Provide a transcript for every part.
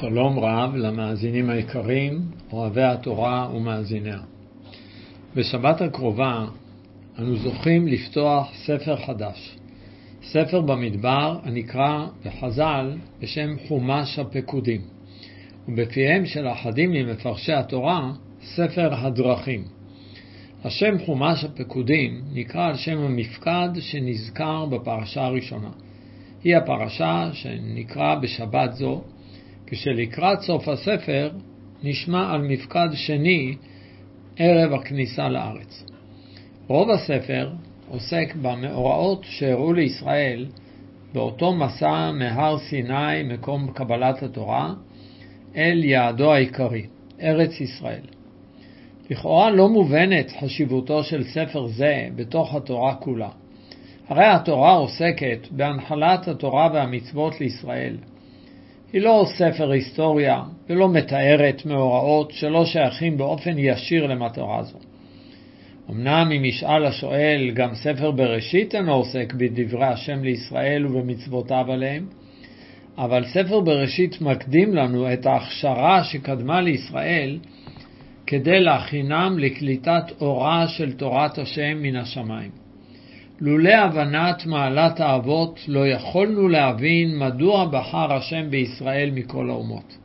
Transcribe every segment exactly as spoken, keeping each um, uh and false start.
שלום רב למאזינים היקרים, אוהבי התורה ומאזיניה. בשבת הקרובה אנו זוכים לפתוח ספר חדש, ספר במדבר הנקרא בחז"ל בשם חומש הפקודים, ובפיהם של אחדים ממפרשי התורה ספר הדרכים. השם חומש הפקודים נקרא על שם המפקד שנזכר בפרשה הראשונה. היא הפרשה שנקרא בשבת זו, כשלקראת סוף הספר נשמע על מפקד שני ערב הכניסה לארץ. רוב הספר עוסק במאורעות שהראו לישראל באותו מסע מהר סיני, מקום קבלת התורה, אל יעדו העיקרי, ארץ ישראל. לכאורה לא מובנת חשיבותו של ספר זה בתוך התורה כולה. הרי התורה עוסקת בהנחלת התורה והמצוות לישראל. היא לא ספר היסטוריה ולא מתארת מאורעות שלא שייכים באופן ישיר למטרה זו. אמנם אם ישאל השואל, גם ספר בראשית אינו עוסק בדברי השם לישראל ובמצוותיו עליהם, אבל ספר בראשית מקדים לנו את ההכשרה שקדמה לישראל כדי להכינם לקליטת אורה של תורת השם מן השמיים. לולא הבנת מעלת האבות לא יכולנו להבין מדוע בחר השם בישראל מכל האומות.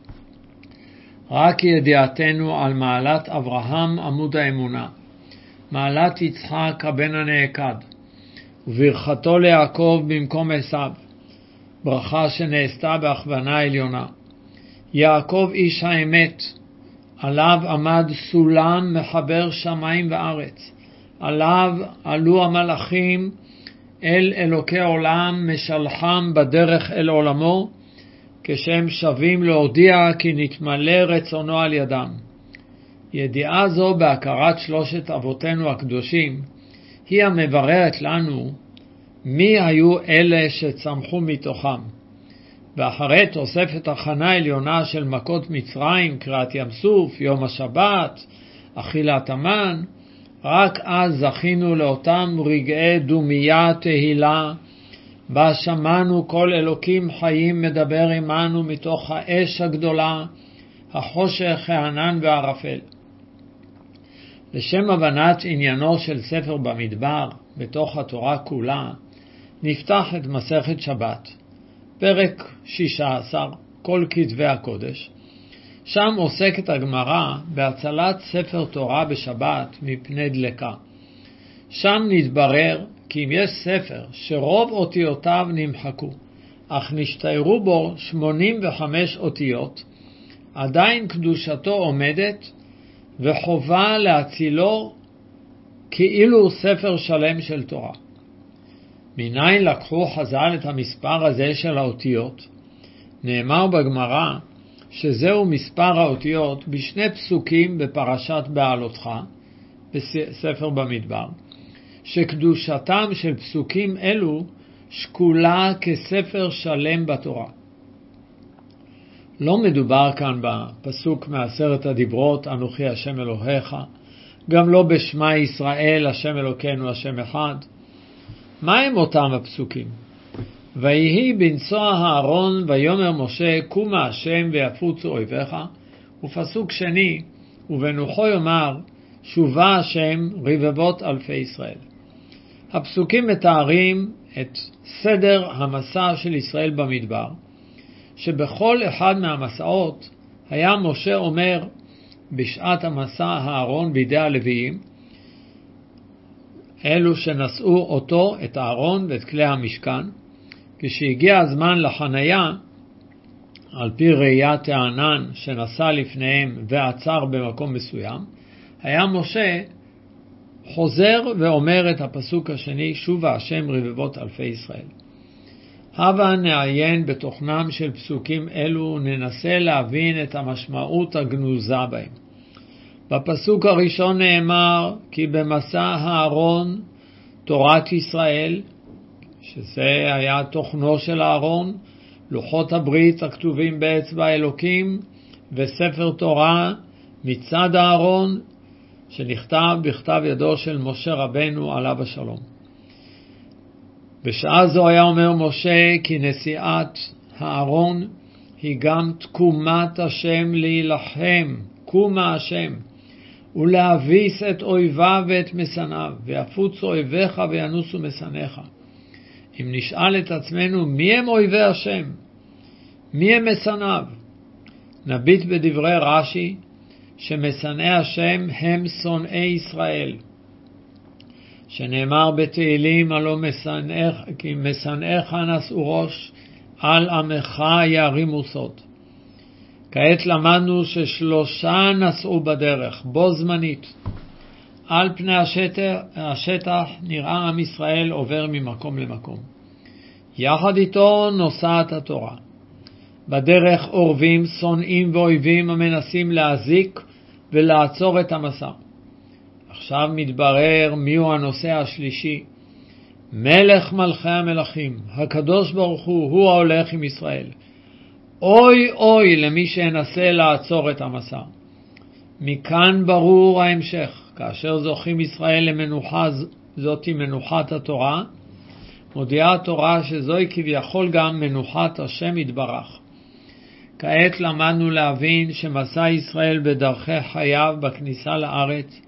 רק ידיעתנו על מעלת אברהם עמוד האמונה, מעלת יצחק הבן הנעקד, וברכתו ליעקב במקום עשיו, ברכה שנעשתה בהכוונה עליונה. יעקב איש האמת, עליו עמד סולם מחבר שמיים וארץ, עליו עלו המלאכים אל אלוקי עולם משלחם בדרך אל עולמו, כשהם שווים להודיע כי נתמלא רצונו על ידם. ידיעה זו בהכרת שלושת אבותינו הקדושים היא המבררת לנו מי היו אלה שצמחו מתוכם. ואחרי תוספת הכנה עליונה של מכות מצרים, קריעת ים סוף, יום השבת, אכילת המן, רק אז זכינו לאותם רגעי דומיה תהילה, בה שמענו כל אלוקים חיים מדבר עמנו מתוך האש הגדולה, החושך, הענן והערפל. לשם הבנת עניינו של ספר במדבר בתוך התורה כולה, נפתח את מסכת שבת, פרק שישה עשר, כל כתבי הקודש. שם עוסקת הגמרא בהצלת ספר תורה בשבת מפני דלקה. שם נתברר כי אם יש ספר שרוב אותיותיו נמחקו, אך נשתיירו בו שמונים וחמש אותיות, עדיין קדושתו עומדת וחובה להצילו כאילו ספר שלם של תורה. מניין לקחו חז"ל את המספר הזה של האותיות? נאמר בגמרא שזהו מספר האותיות בשני פסוקים בפרשת בעלותך, בספר במדבר, שקדושתם של פסוקים אלו שקולה כספר שלם בתורה. לא מדובר כאן בפסוק מעשרת הדיברות, אנוכי השם אלוהיך, גם לא בשמה ישראל, השם אלוקינו, השם אחד. מה הם אותם הפסוקים? ויהי בנסוע הארון ויאמר משה קומה השם ויפוצו אויביך, ופסוק שני, ובנוחו יאמר שובה השם רבבות אלפי ישראל. הפסוקים מתארים את סדר המסע של ישראל במדבר, שבכל אחד מהמסעות היה משה אומר בשעת המסע הארון בידי הלוויים, אלו שנשאו אותו, את הארון ואת כלי המשכן, כשהגיע הזמן לחניה, על פי ראיית הענן שנסע לפניהם ועצר במקום מסוים, היה משה חוזר ואומר את הפסוק השני, שובה השם רבבות אלפי ישראל. הבה נעיין בתוכנם של פסוקים אלו, ננסה להבין את המשמעות הגנוזה בהם. בפסוק הראשון נאמר כי במסע הארון תורת ישראל, שזה היה תוכנו של הארון, לוחות הברית הכתובים באצבע אלוקים, וספר תורה מצד הארון שנכתב בכתב ידו של משה רבנו עליו השלום. בשעה זו היה אומר משה כי נשיאת הארון היא גם תקומת השם להילחם, קומה השם, ולהביס את אויביו ואת משנאיו, ויפוצו אויביך וינוסו משנאיך. אם נשאל את עצמנו מי הם אויבי השם, מי הם משנאיו, נביט בדברי רש"י שמשנאי השם הם שונאי ישראל, שנאמר בתהילים הלא משנאיך, כי משנאיך נשאו ראש, על עמך ירימו סוד. כעת למדנו ששלושה נסעו בדרך, בו זמנית. על פני השטח, השטח נראה עם ישראל עובר ממקום למקום. יחד איתו נוסעת התורה. בדרך אורבים, שונאים ואויבים המנסים להזיק ולעצור את המסע. עכשיו מתברר מיהו הנושא השלישי. מלך מלכי המלכים, הקדוש ברוך הוא, הוא ההולך עם ישראל. אוי אוי למי שינסה לעצור את המסע. מכאן ברור ההמשך. כאשר זוכים ישראל למנוחה, זאתי מנוחת התורה, מודיעה התורה שזוהי כביכול גם מנוחת השם יתברך. כעת למדנו להבין שמסע ישראל בדרכי חייו בכניסה לארץ,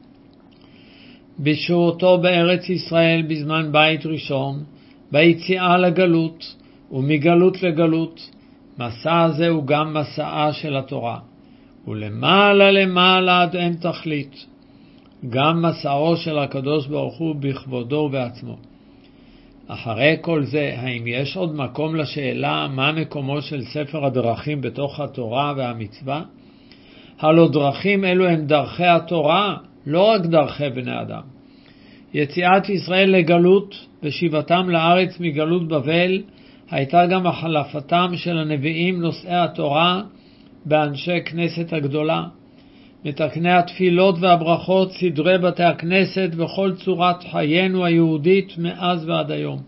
בשהותו בארץ ישראל בזמן בית ראשון, ביציאה לגלות ומגלות לגלות, מסע הזה הוא גם מסעה של התורה, ולמעלה למעלה עד אין תכלית, גם מסעו של הקדוש ברוך הוא בכבודו ובעצמו. אחרי כל זה, האם יש עוד מקום לשאלה מה מקומו של ספר הדרכים בתוך התורה והמצווה? הלא דרכים אלו הם דרכי התורה, לא רק דרכי בני אדם. יציאת ישראל לגלות ושיבתם לארץ מגלות בבל הייתה גם החלפתם של הנביאים נושאי התורה באנשי כנסת הגדולה. מתקני התפילות והברכות, סדרי בתי הכנסת וכל צורת חיינו היהודית מאז ועד היום.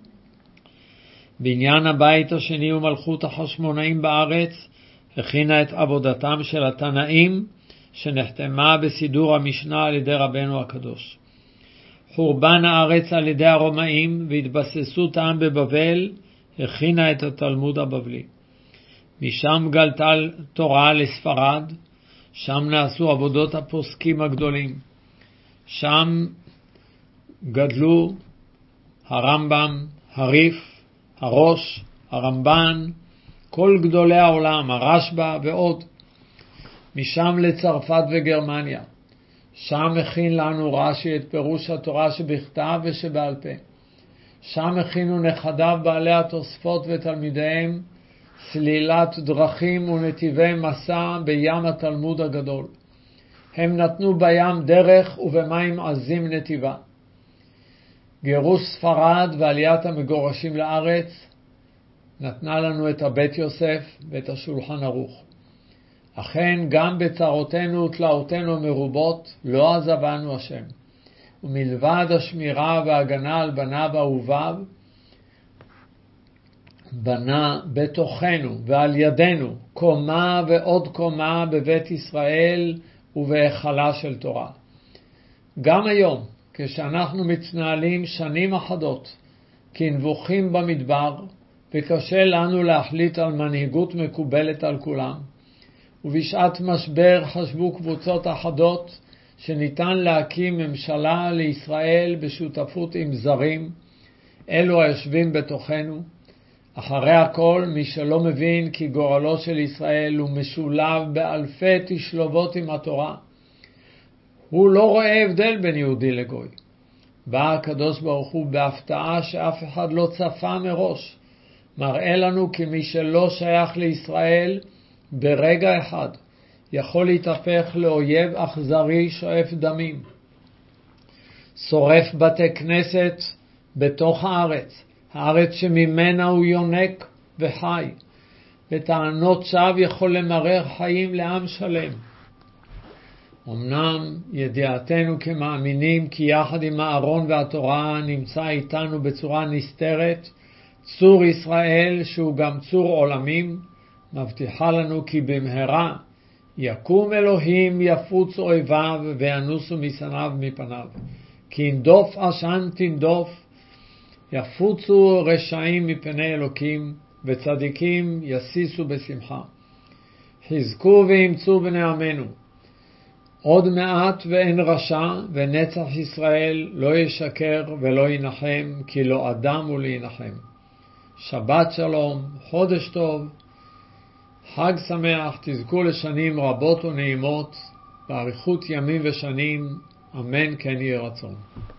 בעניין הבית השני ומלכות החשמונאים בארץ הכינה את עבודתם של התנאים שנחתמה בסידור המשנה על ידי רבנו הקדוש. חורבן הארץ על ידי הרומאים והתבססותם בבבל הכינה את התלמוד הבבלי. משם גלתה תורה לספרד, שם נעשו עבודות הפוסקים הגדולים. שם גדלו הרמב"ם, הריף, הראש, הרמב"ן, כל גדולי העולם, הרשב"א ועוד. משם לצרפת וגרמניה. שם הכין לנו רש"י את פירוש התורה שבכתב ושבעל פה. שם הכינו נכדיו בעלי התוספות ותלמידיהם סלילת דרכים ונתיבי מסע בים התלמוד הגדול. הם נתנו בים דרך ובמים עזים נתיבה. גירוש ספרד ועליית המגורשים לארץ נתנה לנו את הבית יוסף ואת השולחן ערוך. אכן גם בצרותינו ותלאותינו מרובות לא עזבנו השם. ומלבד השמירה וההגנה על בניו ואהוביו, בנה בתוכנו ועל ידינו קומה ועוד קומה בבית ישראל ובהיכלה של תורה. גם היום, כשאנחנו מתנהלים שנים אחדות כנבוכים במדבר, וקשה לנו להחליט על מנהיגות מקובלת על כולם, ובשעת משבר חשבו קבוצות אחדות שניתן להקים ממשלה לישראל בשותפות עם זרים, אלו היושבים בתוכנו. אחרי הכל, מי שלא מבין כי גורלו של ישראל הוא משולב באלפי תשלובות עם התורה, הוא לא רואה הבדל בין יהודי לגוי. בא הקדוש ברוך הוא בהפתעה שאף אחד לא צפה מראש, מראה לנו כי מי שלא שייך לישראל ברגע אחד יכול להתהפך לאויב אכזרי שואף דמים. שורף בתי כנסת בתוך הארץ, הארץ שממנה הוא יונק וחי. בטענות שווא יכול למרר חיים לעם שלם. אמנם ידיעתנו כמאמינים כי יחד עם הארון והתורה נמצא איתנו בצורה נסתרת צור ישראל שהוא גם צור עולמים, מבטיחה לנו כי במהרה יקום אלוהים יפוץ אויביו וינוסו משנאיו מפניו. כי אינדוף עשן תנדוף, יפוצו רשעים מפני אלוקים, וצדיקים יסיסו בשמחה. חזקו ואמצו בני עמנו. עוד מעט ואין רשע, ונצח ישראל לא ישקר ולא ינחם, כי לא אדם הוא להנחם. שבת שלום, חודש טוב, חג שמח, תזכו לשנים רבות ונעימות, באריכות ימים ושנים, אמן כן יהיה רצון.